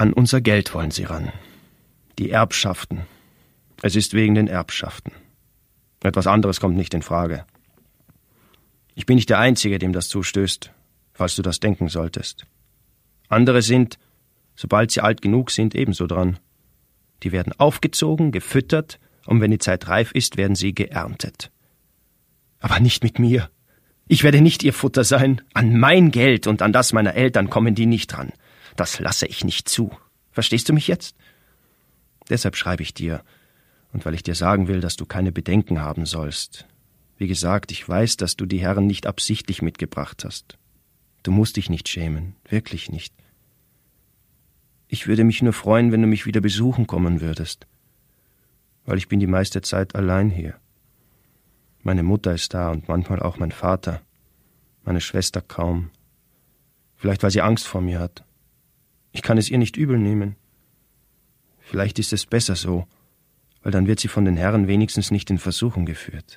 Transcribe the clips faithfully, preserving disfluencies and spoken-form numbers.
An unser Geld wollen sie ran. Die Erbschaften. Es ist wegen den Erbschaften. Etwas anderes kommt nicht in Frage. Ich bin nicht der Einzige, dem das zustößt, falls du das denken solltest. Andere sind, sobald sie alt genug sind, ebenso dran. Die werden aufgezogen, gefüttert, und wenn die Zeit reif ist, werden sie geerntet. Aber nicht mit mir. Ich werde nicht ihr Futter sein. An mein Geld und an das meiner Eltern kommen die nicht ran. Das lasse ich nicht zu. Verstehst du mich jetzt? Deshalb schreibe ich dir, und weil ich dir sagen will, dass du keine Bedenken haben sollst. Wie gesagt, ich weiß, dass du die Herren nicht absichtlich mitgebracht hast. Du musst dich nicht schämen, wirklich nicht. Ich würde mich nur freuen, wenn du mich wieder besuchen kommen würdest, weil ich bin die meiste Zeit allein hier. Meine Mutter ist da und manchmal auch mein Vater, meine Schwester kaum. Vielleicht, weil sie Angst vor mir hat. Ich kann es ihr nicht übel nehmen. Vielleicht ist es besser so, weil dann wird sie von den Herren wenigstens nicht in Versuchung geführt.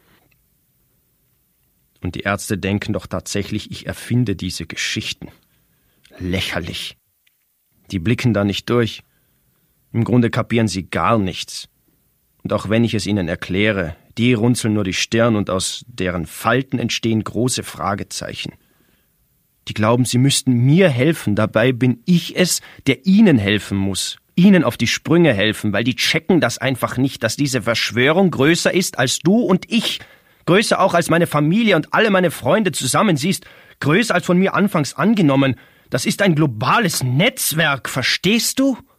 Und die Ärzte denken doch tatsächlich, ich erfinde diese Geschichten. Lächerlich. Die blicken da nicht durch. Im Grunde kapieren sie gar nichts. Und auch wenn ich es ihnen erkläre, die runzeln nur die Stirn und aus deren Falten entstehen große Fragezeichen. Die glauben, sie müssten mir helfen, dabei bin ich es, der ihnen helfen muss. Ihnen auf die Sprünge helfen, weil die checken das einfach nicht, dass diese Verschwörung größer ist als du und ich. Größer auch als meine Familie und alle meine Freunde zusammen. Sie ist größer als von mir anfangs angenommen. Das ist ein globales Netzwerk, verstehst du?